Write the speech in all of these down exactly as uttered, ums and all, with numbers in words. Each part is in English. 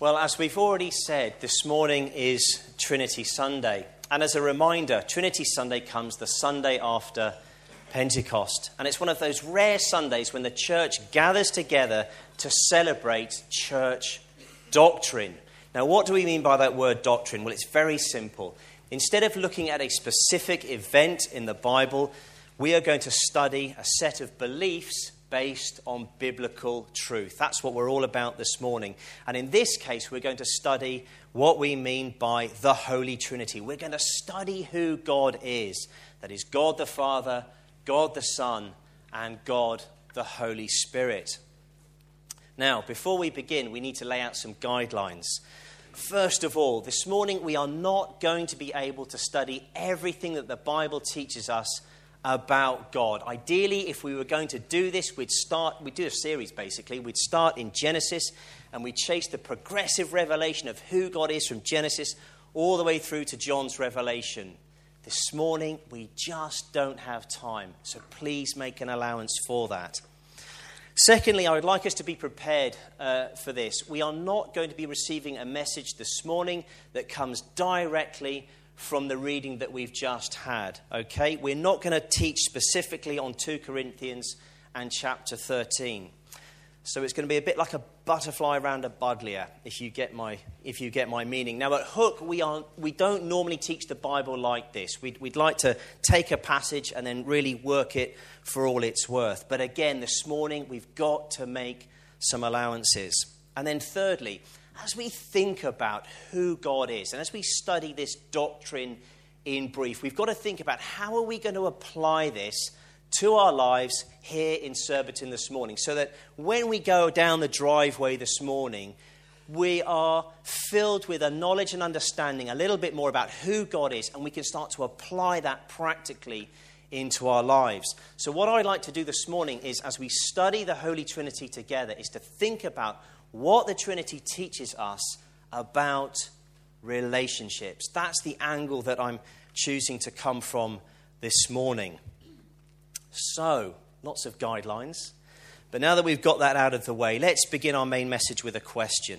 Well, as we've already said, this morning is Trinity Sunday. And as a reminder, Trinity Sunday comes the Sunday after Pentecost. And it's one of those rare Sundays when the church gathers together to celebrate church doctrine. Now, what do we mean by that word doctrine? Well, it's very simple. Instead of looking at a specific event in the Bible, we are going to study a set of beliefs based on biblical truth. That's what we're all about this morning. And in this case, we're going to study what we mean by the Holy Trinity. We're going to study who God is. That is God the Father, God the Son, and God the Holy Spirit. Now, before we begin, we need to lay out some guidelines. First of all, this morning we are not going to be able to study everything that the Bible teaches us about God. Ideally, if we were going to do this, we'd start, we'd do a series basically. We'd start in Genesis and we'd chase the progressive revelation of who God is from Genesis all the way through to John's Revelation. This morning, we just don't have time, so please make an allowance for that. Secondly, I would like us to be prepared uh, for this. We are not going to be receiving a message this morning that comes directly from the reading that we've just had, okay? We're not going to teach specifically on two Corinthians and chapter thirteen. So it's going to be a bit like a butterfly around a buddleia, if you get my if you get my meaning. Now at Hook, we are we don't normally teach the Bible like this. We'd, we'd like to take a passage and then really work it for all it's worth. But again, this morning, we've got to make some allowances. And then thirdly, as we think about who God is, and as we study this doctrine in brief, we've got to think about how are we going to apply this to our lives here in Surbiton this morning, so that when we go down the driveway this morning, we are filled with a knowledge and understanding a little bit more about who God is, and we can start to apply that practically into our lives. So what I'd like to do this morning is, as we study the Holy Trinity together, is to think about what the Trinity teaches us about relationships. That's the angle that I'm choosing to come from this morning. So, lots of guidelines. But now that we've got that out of the way, let's begin our main message with a question.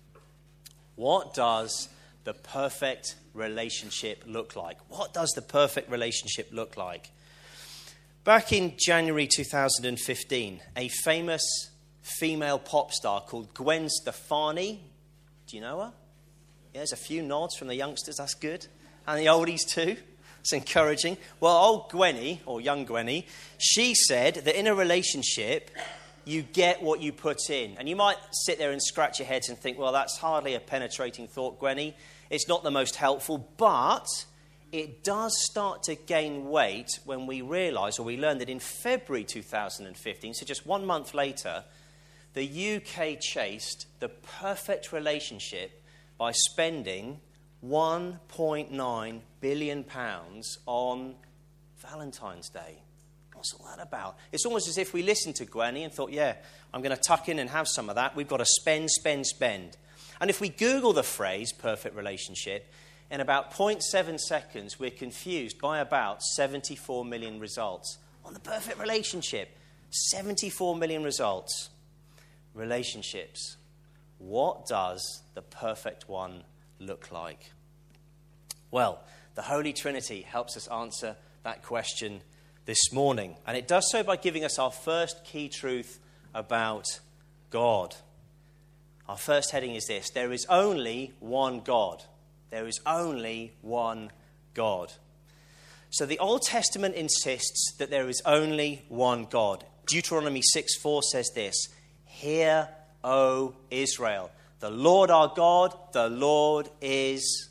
What does the perfect relationship look like? What does the perfect relationship look like? Back in January two thousand fifteen, a famous female pop star called Gwen Stefani. Do you know her? Yeah, there's a few nods from the youngsters. That's good. And the oldies too. It's encouraging. Well, old Gwenny, or young Gwenny, she said that in a relationship, you get what you put in. And you might sit there and scratch your heads and think, well, that's hardly a penetrating thought, Gwenny. It's not the most helpful, but it does start to gain weight when we realise, or we learn that in February two thousand fifteen, so just one month later, the U K chased the perfect relationship by spending one point nine billion pounds on Valentine's Day. What's all that about? It's almost as if we listened to Gwenny and thought, yeah, I'm going to tuck in and have some of that. We've got to spend, spend, spend. And if we Google the phrase perfect relationship, in about zero point seven seconds, we're confused by about seventy-four million results on the perfect relationship. seventy-four million results. Relationships. What does the perfect one look like? Well, the Holy Trinity helps us answer that question this morning. And it does so by giving us our first key truth about God. Our first heading is this: there is only one God. There is only one God. So the Old Testament insists that there is only one God. Deuteronomy six four says this: Hear, O Israel, the Lord our God, the Lord is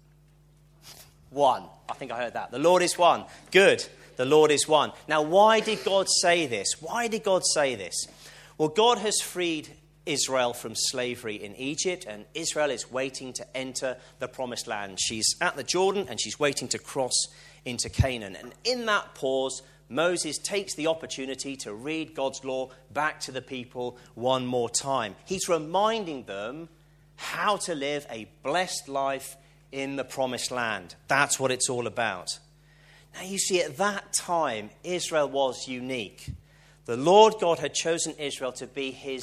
one. I think I heard that. The Lord is one. Good. The Lord is one. Now, why did God say this? Why did God say this? Well, God has freed Israel from slavery in Egypt, and Israel is waiting to enter the promised land. She's at the Jordan, and she's waiting to cross into Canaan. And in that pause, Moses takes the opportunity to read God's law back to the people one more time. He's reminding them how to live a blessed life in the promised land. That's what it's all about. Now, you see, at that time, Israel was unique. The Lord God had chosen Israel to be his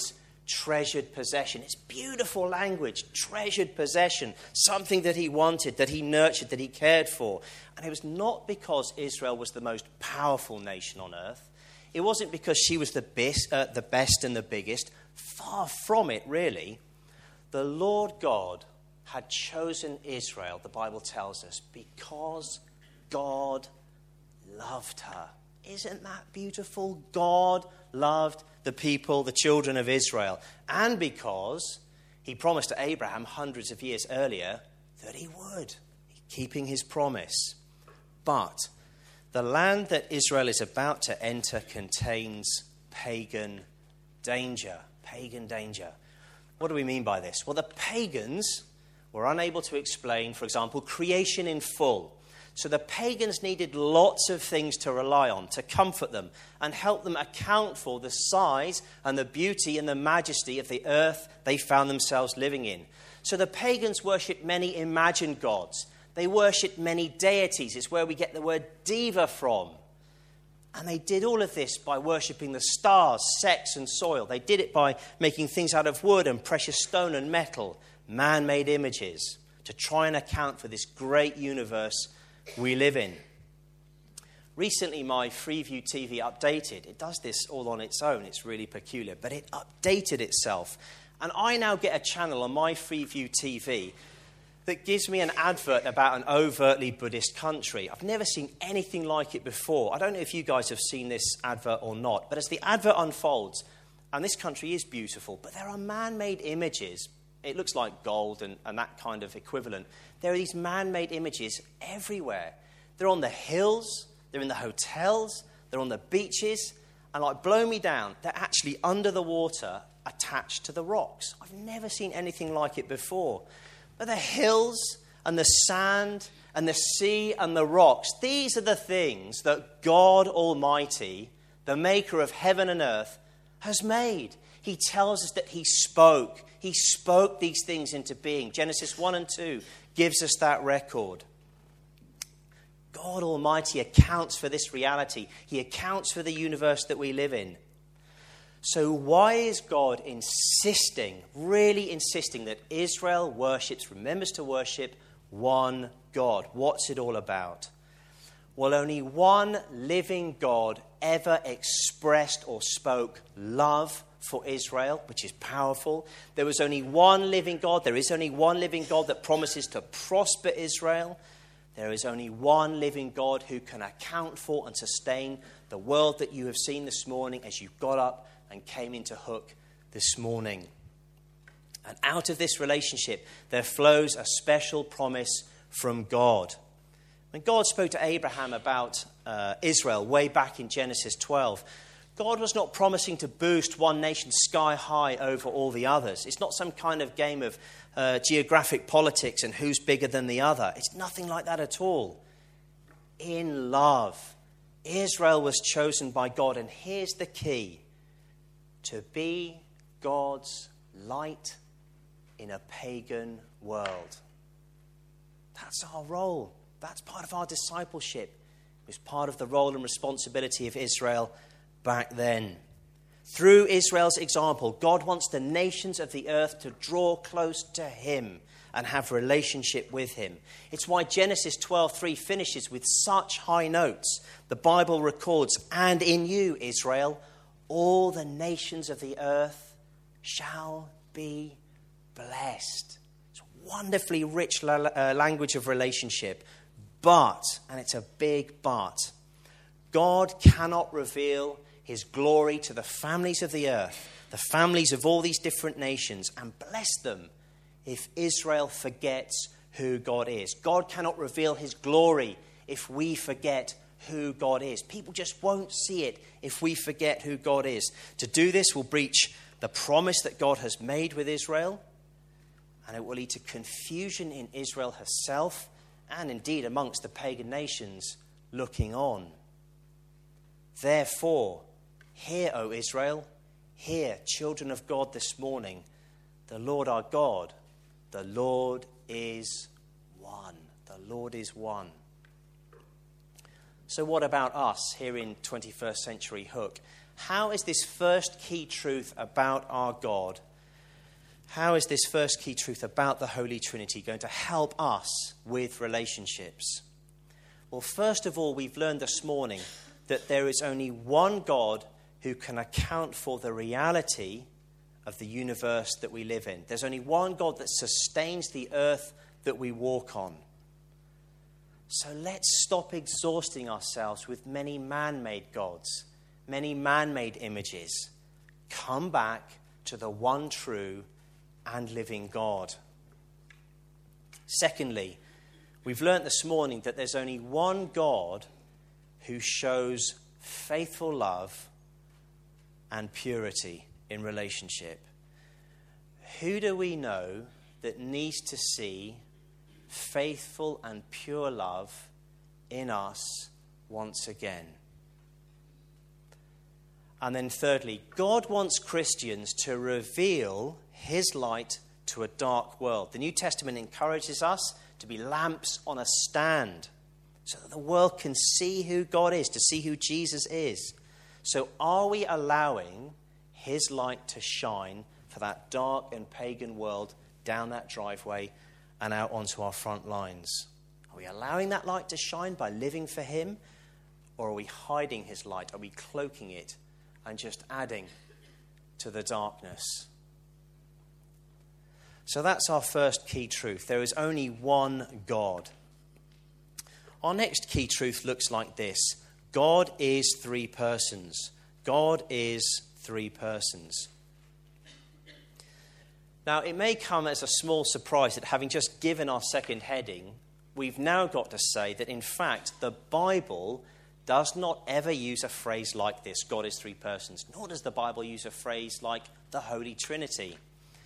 treasured possession. It's beautiful language, treasured possession, something that he wanted, that he nurtured, that he cared for. And it was not because Israel was the most powerful nation on earth. It wasn't because she was the best, uh, the best and the biggest. Far from it, really. The Lord God had chosen Israel, the Bible tells us, because God loved her. Isn't that beautiful? God loved the people, the children of Israel. And because he promised to Abraham hundreds of years earlier that he would, keeping his promise. But the land that Israel is about to enter contains pagan danger. Pagan danger. What do we mean by this? Well, the pagans were unable to explain, for example, creation in full. So the pagans needed lots of things to rely on, to comfort them and help them account for the size and the beauty and the majesty of the earth they found themselves living in. So the pagans worshipped many imagined gods. They worshipped many deities. It's where we get the word diva from. And they did all of this by worshipping the stars, sex and soil. They did it by making things out of wood and precious stone and metal, man-made images, to try and account for this great universe we live in. Recently, my Freeview T V updated. It does this all on its own. It's really peculiar. But it updated itself. And I now get a channel on my Freeview T V that gives me an advert about an overtly Buddhist country. I've never seen anything like it before. I don't know if you guys have seen this advert or not. But as the advert unfolds, and this country is beautiful, but there are man-made images. It looks like gold and, and that kind of equivalent. There are these man-made images everywhere. They're on the hills, they're in the hotels, they're on the beaches, and like, blow me down, they're actually under the water attached to the rocks. I've never seen anything like it before. But the hills and the sand and the sea and the rocks, these are the things that God Almighty, the maker of heaven and earth, has made. He tells us that he spoke. He spoke these things into being. Genesis one and two gives us that record. God Almighty accounts for this reality. He accounts for the universe that we live in. So why is God insisting, really insisting, that Israel worships, remembers to worship one God? What's it all about? Well, only one living God ever expressed or spoke love for Israel, which is powerful. There was only one living God. There is only one living God that promises to prosper Israel. There is only one living God who can account for and sustain the world that you have seen this morning as you got up and came into Hook this morning. And out of this relationship, there flows a special promise from God. When God spoke to Abraham about uh, Israel way back in Genesis twelve, God was not promising to boost one nation sky high over all the others. It's not some kind of game of uh, geographic politics and who's bigger than the other. It's nothing like that at all. In love, Israel was chosen by God, and here's the key: to be God's light in a pagan world. That's our role. That's part of our discipleship. It was part of the role and responsibility of Israel back then. Through Israel's example, God wants the nations of the earth to draw close to him and have relationship with him. It's why Genesis twelve three finishes with such high notes. The Bible records, "And in you, Israel, all the nations of the earth shall be blessed." It's a wonderfully rich la- uh, language of relationship. But, and it's a big but, God cannot reveal his glory to the families of the earth, the families of all these different nations, and bless them if Israel forgets who God is. God cannot reveal his glory if we forget who God is. People just won't see it if we forget who God is. To do this will breach the promise that God has made with Israel, and it will lead to confusion in Israel herself and indeed amongst the pagan nations looking on. Therefore, hear, O Israel, hear, children of God, this morning, the Lord our God, the Lord is one. The Lord is one. So what about us here in twenty-first century Hook? How is this first key truth about our God, how is this first key truth about the Holy Trinity going to help us with relationships? Well, first of all, we've learned this morning that there is only one God who can account for the reality of the universe that we live in. There's only one God that sustains the earth that we walk on. So let's stop exhausting ourselves with many man-made gods, many man-made images. Come back to the one true and living God. Secondly, we've learnt this morning that there's only one God who shows faithful love and purity in relationship. Who do we know that needs to see faithful and pure love in us once again? And then thirdly, God wants Christians to reveal his light to a dark world. The New Testament encourages us to be lamps on a stand so that the world can see who God is, to see who Jesus is. So are we allowing his light to shine for that dark and pagan world down that driveway and out onto our front lines? Are we allowing that light to shine by living for him? Or are we hiding his light? Are we cloaking it and just adding to the darkness? So that's our first key truth. There is only one God. Our next key truth looks like this. God is three persons. God is three persons. Now, it may come as a small surprise that having just given our second heading, we've now got to say that, in fact, the Bible does not ever use a phrase like this, God is three persons, nor does the Bible use a phrase like the Holy Trinity.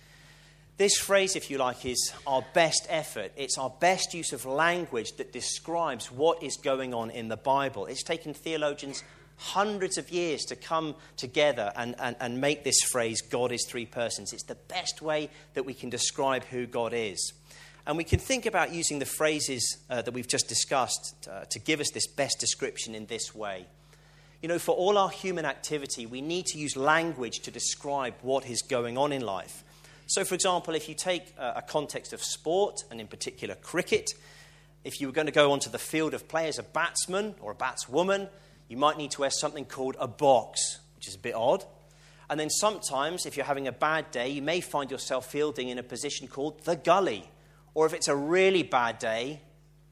This phrase, if you like, is our best effort. It's our best use of language that describes what is going on in the Bible. It's taken theologians hundreds of years to come together and, and, and make this phrase, God is three persons. It's the best way that we can describe who God is. And we can think about using the phrases uh, that we've just discussed uh, to give us this best description in this way. You know, for all our human activity, we need to use language to describe what is going on in life. So, for example, if you take uh, a context of sport, and in particular cricket, if you were going to go onto the field of play as a batsman or a batswoman, you might need to wear something called a box, which is a bit odd. And then sometimes, if you're having a bad day, you may find yourself fielding in a position called the gully. Or if it's a really bad day,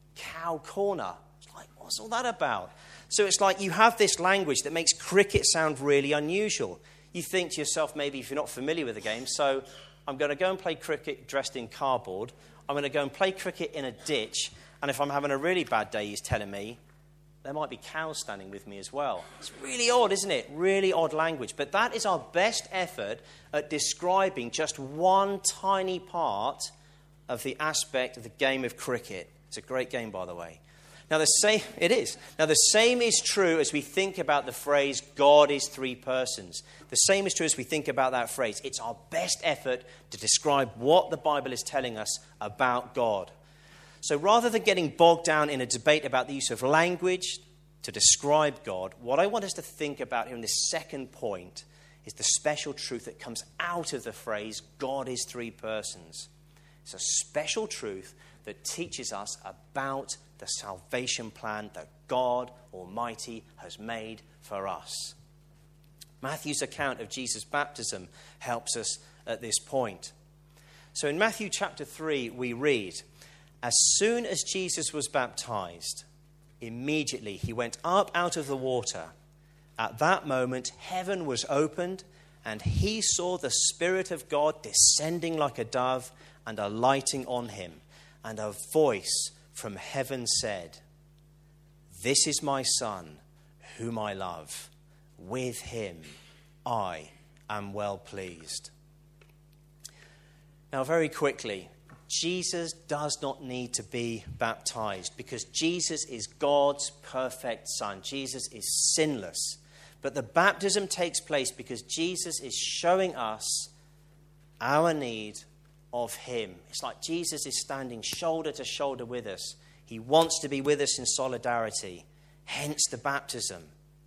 cow corner. It's like, what's all that about? So it's like you have this language that makes cricket sound really unusual. You think to yourself, maybe if you're not familiar with the game, so I'm going to go and play cricket dressed in cardboard. I'm going to go and play cricket in a ditch. And if I'm having a really bad day, he's telling me, there might be cows standing with me as well. It's really odd, isn't it? Really odd language. But that is our best effort at describing just one tiny part of the aspect of the game of cricket. It's a great game, by the way. Now, the same, it is. Now, the same is true as we think about the phrase, God is three persons. The same is true as we think about that phrase. It's our best effort to describe what the Bible is telling us about God. So rather than getting bogged down in a debate about the use of language to describe God, what I want us to think about here in this second point is the special truth that comes out of the phrase, God is three persons. It's a special truth that teaches us about the salvation plan that God Almighty has made for us. Matthew's account of Jesus' baptism helps us at this point. So in Matthew chapter three, we read, as soon as Jesus was baptized, immediately he went up out of the water. At that moment, heaven was opened, and he saw the Spirit of God descending like a dove and alighting on him. And a voice from heaven said, this is my Son, whom I love. With him I am well pleased. Now, very quickly, Jesus does not need to be baptized because Jesus is God's perfect Son. Jesus is sinless. But the baptism takes place because Jesus is showing us our need of him. It's like Jesus is standing shoulder to shoulder with us. He wants to be with us in solidarity. hence the baptism.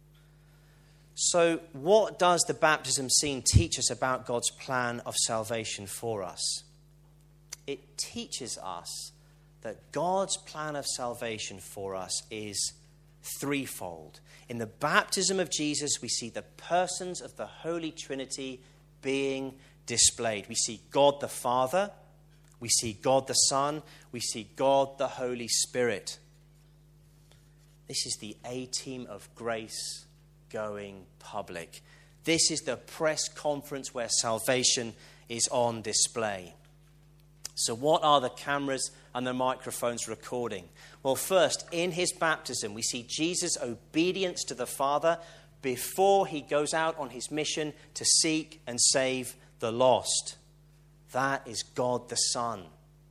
So what does the baptism scene teach us about God's plan of salvation for us? It teaches us that God's plan of salvation for us is threefold. In the baptism of Jesus, we see the persons of the Holy Trinity being displayed. We see God the Father, we see God the Son, we see God the Holy Spirit. This is the A-team of grace going public. This is the press conference where salvation is on display. So what are the cameras and the microphones recording? Well, first, in his baptism, we see Jesus' obedience to the Father before he goes out on his mission to seek and save the lost. That is God the Son.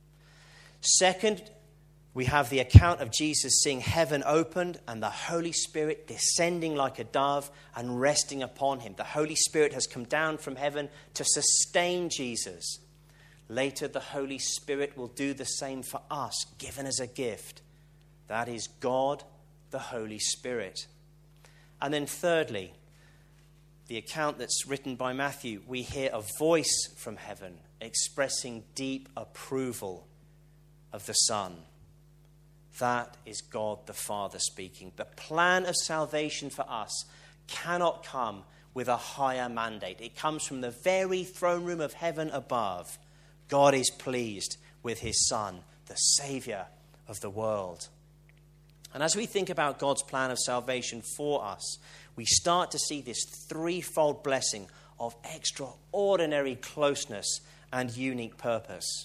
Second, we have the account of Jesus seeing heaven opened and the Holy Spirit descending like a dove and resting upon him. The Holy Spirit has come down from heaven to sustain Jesus. Later, the Holy Spirit will do the same for us, given as a gift. That is God, the Holy Spirit. And then thirdly, the account that's written by Matthew, we hear a voice from heaven expressing deep approval of the Son. That is God the Father speaking. The plan of salvation for us cannot come with a higher mandate. It comes from the very throne room of heaven above. God is pleased with his Son, the Saviour of the world. And as we think about God's plan of salvation for us, we start to see this threefold blessing of extraordinary closeness and unique purpose.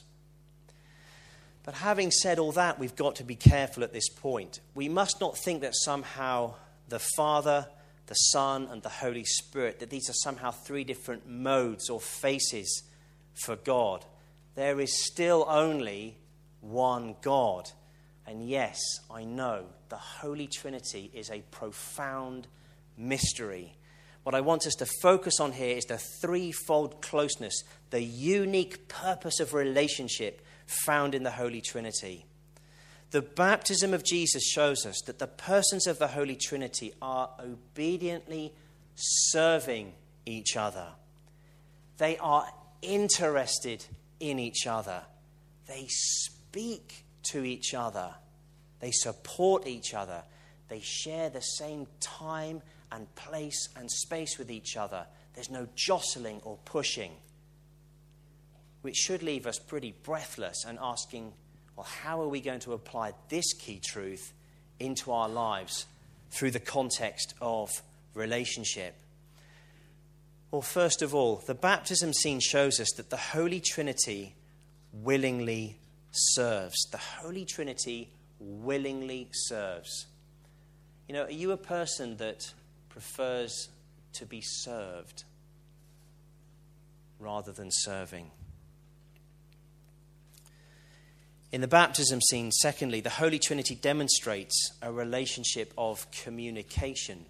But having said all that, we've got to be careful at this point. We must not think that somehow the Father, the Son, and the Holy Spirit, that these are somehow three different modes or faces for God. There is still only one God. And yes, I know the Holy Trinity is a profound mystery. What I want us to focus on here is the threefold closeness, the unique purpose of relationship found in the Holy Trinity. The baptism of Jesus shows us that the persons of the Holy Trinity are obediently serving each other. They are interested in each other. They speak to each other. They support each other. They share the same time and place and space with each other. There's no jostling or pushing, which should leave us pretty breathless and asking, well, how are we going to apply this key truth into our lives through the context of relationship? Well, first of all, the baptism scene shows us that the Holy Trinity willingly serves. The Holy Trinity willingly serves. You know, are you a person that prefers to be served rather than serving? In the baptism scene, secondly, the Holy Trinity demonstrates a relationship of communication.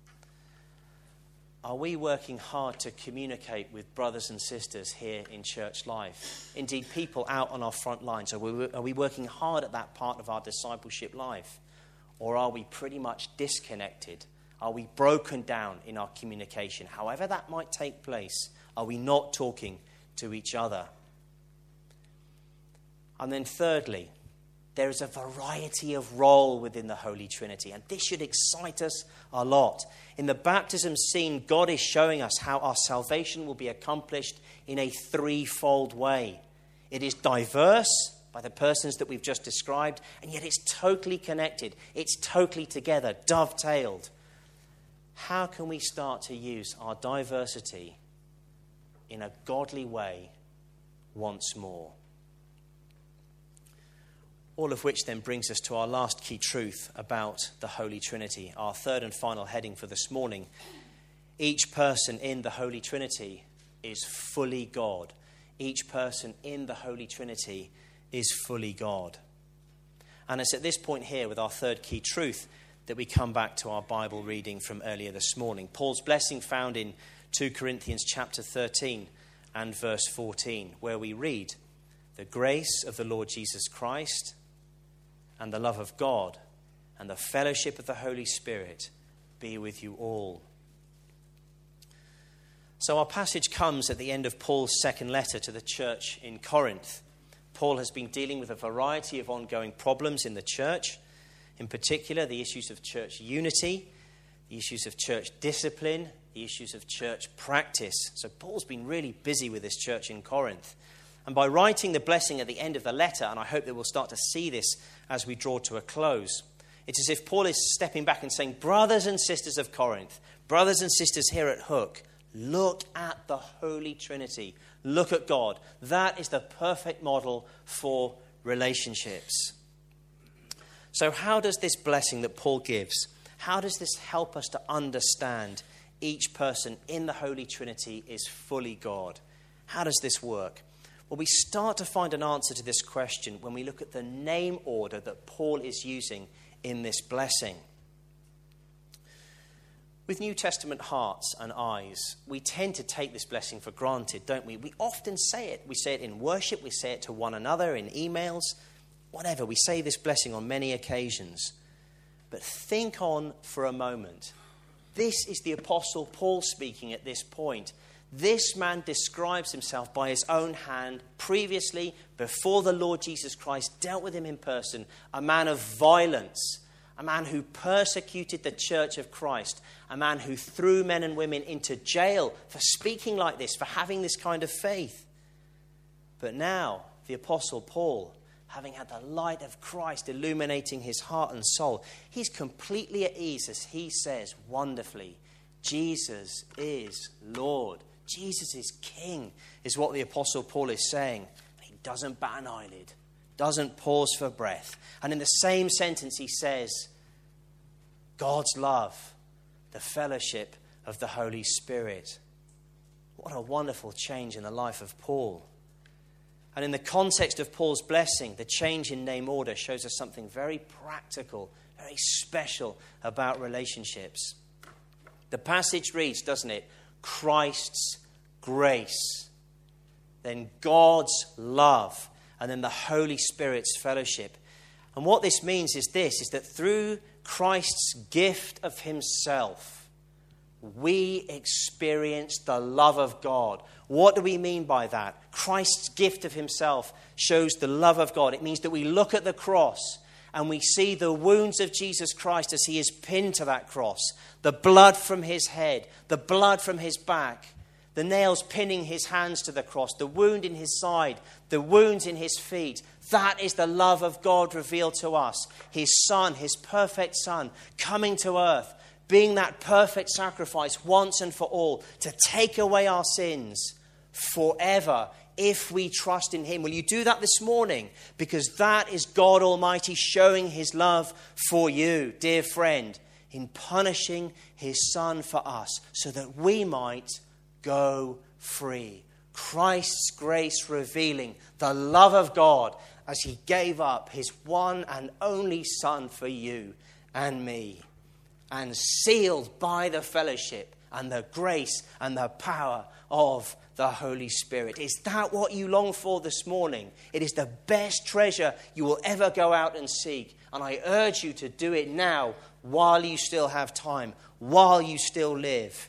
Are we working hard to communicate with brothers and sisters here in church life? Indeed, people out on our front lines. Are we, are we working hard at that part of our discipleship life? Or are we pretty much disconnected? Are we broken down in our communication? However that might take place, are we not talking to each other? And then thirdly, there is a variety of role within the Holy Trinity, and this should excite us a lot. In the baptism scene, God is showing us how our salvation will be accomplished in a threefold way. It is diverse by the persons that we've just described, and yet it's totally connected. It's totally together, dovetailed. How can we start to use our diversity in a godly way once more? All of which then brings us to our last key truth about the Holy Trinity, our third and final heading for this morning. Each person in the Holy Trinity is fully God. Each person in the Holy Trinity is fully God. And it's at this point here with our third key truth that we come back to our Bible reading from earlier this morning. Paul's blessing found in Second Corinthians chapter thirteen and verse fourteen, where we read, "The grace of the Lord Jesus Christ and the love of God and the fellowship of the Holy Spirit be with you all. So our passage comes at the end of Paul's second letter to the church in Corinth. Paul has been dealing with a variety of ongoing problems in the church, in particular the issues of church unity, the issues of church discipline, the issues of church practice. So Paul's been really busy with this church in Corinth. And by writing the blessing at the end of the letter, and I hope that we'll start to see this as we draw to a close, it's as if Paul is stepping back and saying, brothers and sisters of Corinth, brothers and sisters here at Hook, look at the Holy Trinity. Look at God. That is the perfect model for relationships. So how does this blessing that Paul gives, how does this help us to understand each person in the Holy Trinity is fully God? How does this work? Well, we start to find an answer to this question when we look at the name order that Paul is using in this blessing. With New Testament hearts and eyes, we tend to take this blessing for granted, don't we? We often say it. We say it in worship. We say it to one another in emails, whatever. We say this blessing on many occasions. But think on for a moment. This is the Apostle Paul speaking at this point. This man describes himself by his own hand previously, before the Lord Jesus Christ dealt with him in person, a man of violence, a man who persecuted the church of Christ, a man who threw men and women into jail for speaking like this, for having this kind of faith. But now, the Apostle Paul, having had the light of Christ illuminating his heart and soul, he's completely at ease as he says wonderfully, Jesus is Lord. Jesus is King, is what the Apostle Paul is saying. He doesn't bat an eyelid, doesn't pause for breath. And in the same sentence he says, God's love, the fellowship of the Holy Spirit. What a wonderful change in the life of Paul. And in the context of Paul's blessing, the change in name order shows us something very practical, very special about relationships. The passage reads, doesn't it? Christ's grace, then God's love, and then the Holy Spirit's fellowship. And what this means is this, is that through Christ's gift of himself, we experience the love of God. What do we mean by that? Christ's gift of himself shows the love of God. It means that we look at the cross and we see the wounds of Jesus Christ as he is pinned to that cross. The blood from his head, the blood from his back, the nails pinning his hands to the cross, the wound in his side, the wounds in his feet. That is the love of God revealed to us. His Son, his perfect Son, coming to earth, being that perfect sacrifice once and for all to take away our sins forever if we trust in him. Will you do that this morning? Because that is God Almighty showing his love for you, dear friend, in punishing his Son for us so that we might go free. Christ's grace revealing the love of God as he gave up his one and only Son for you and me, and sealed by the fellowship and the grace and the power of the Holy Spirit. Is that what you long for this morning? It is the best treasure you will ever go out and seek. And I urge you to do it now while you still have time, while you still live.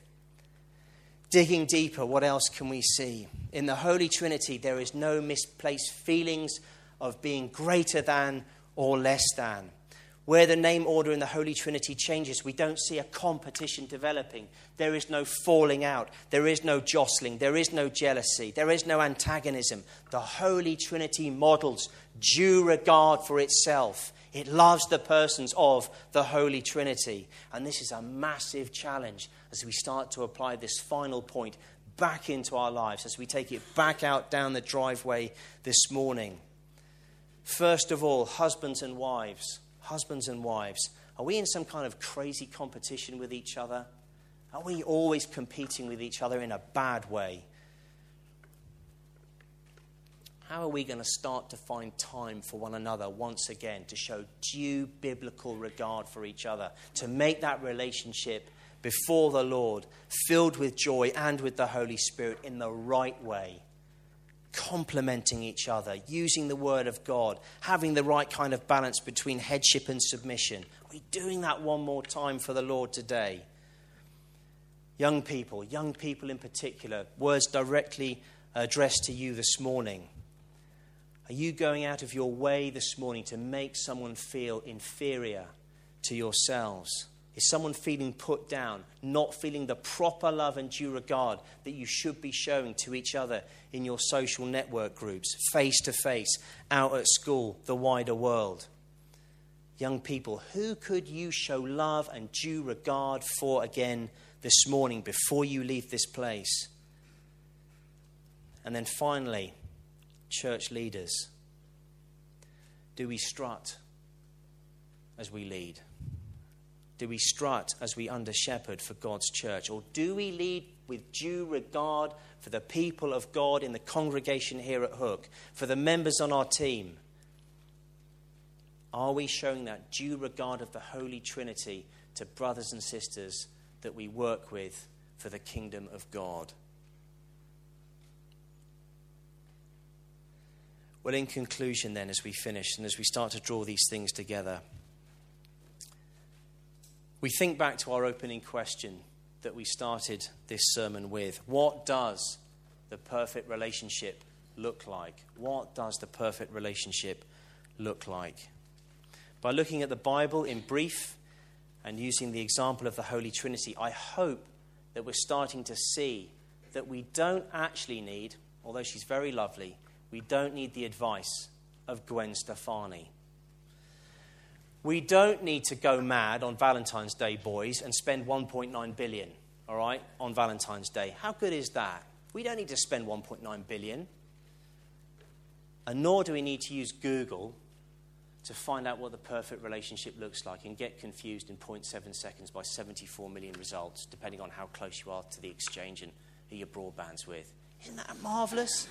Digging deeper, what else can we see? In the Holy Trinity, there is no misplaced feelings of being greater than or less than. Where the name order in the Holy Trinity changes, we don't see a competition developing. There is no falling out. There is no jostling. There is no jealousy. There is no antagonism. The Holy Trinity models due regard for itself. It loves the persons of the Holy Trinity. And this is a massive challenge as we start to apply this final point back into our lives, as we take it back out down the driveway this morning. First of all, husbands and wives. Husbands and wives, are we in some kind of crazy competition with each other? Are we always competing with each other in a bad way? How are we going to start to find time for one another once again to show due biblical regard for each other, to make that relationship before the Lord filled with joy and with the Holy Spirit in the right way? complementing each other, using the word of God, having the right kind of balance between headship and submission. Are we doing that one more time for the Lord today? Young people, young people in particular, words directly addressed to you this morning. Are you going out of your way this morning to make someone feel inferior to yourselves? Is someone feeling put down, not feeling the proper love and due regard that you should be showing to each other in your social network groups, face to face, out at school, the wider world? Young people, who could you show love and due regard for again this morning before you leave this place? And then finally, church leaders, do we strut as we lead? Do we strut as we under-shepherd for God's church? Or do we lead with due regard for the people of God in the congregation here at Hook, for the members on our team? Are we showing that due regard of the Holy Trinity to brothers and sisters that we work with for the kingdom of God? Well, in conclusion then, as we finish and as we start to draw these things together, we think back to our opening question that we started this sermon with. What does the perfect relationship look like? What does the perfect relationship look like? By looking at the Bible in brief and using the example of the Holy Trinity, I hope that we're starting to see that we don't actually need, although she's very lovely, we don't need the advice of Gwen Stefani. We don't need to go mad on Valentine's Day, boys, and spend one point nine billion, all right, on Valentine's Day. How good is that? We don't need to spend one point nine billion. And nor do we need to use Google to find out what the perfect relationship looks like and get confused in zero point seven seconds by seventy-four million results, depending on how close you are to the exchange and who your broadband's with. Isn't that marvellous?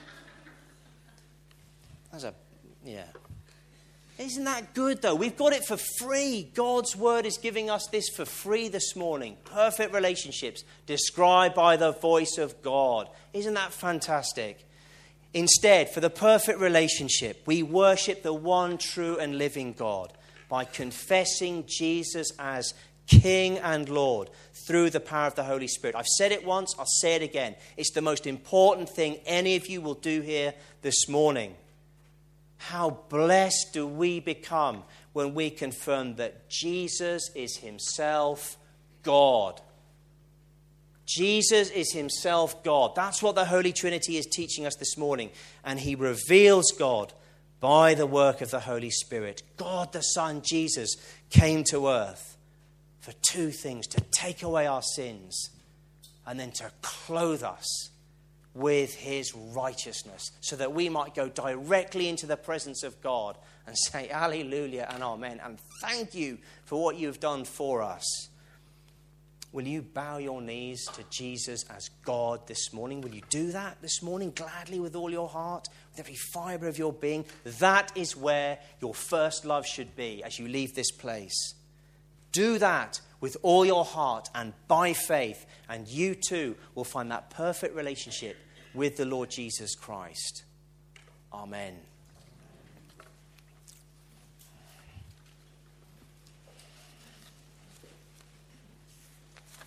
That's a, yeah. Isn't that good, though? We've got it for free. God's word is giving us this for free this morning. Perfect relationships described by the voice of God. Isn't that fantastic? Instead, for the perfect relationship, we worship the one true and living God by confessing Jesus as King and Lord through the power of the Holy Spirit. I've said it once, I'll say it again. It's the most important thing any of you will do here this morning. How blessed do we become when we confirm that Jesus is himself God. Jesus is himself God. That's what the Holy Trinity is teaching us this morning. And he reveals God by the work of the Holy Spirit. God the Son, Jesus, came to earth for two things: to take away our sins and then to clothe us with his righteousness, so that we might go directly into the presence of God and say hallelujah and amen and thank you for what you've done for us. Will you bow your knees to Jesus as God this morning? Will you do that this morning gladly with all your heart, with every fibre of your being? That is where your first love should be as you leave this place. Do that with all your heart and by faith, and you too will find that perfect relationship with the Lord Jesus Christ. Amen.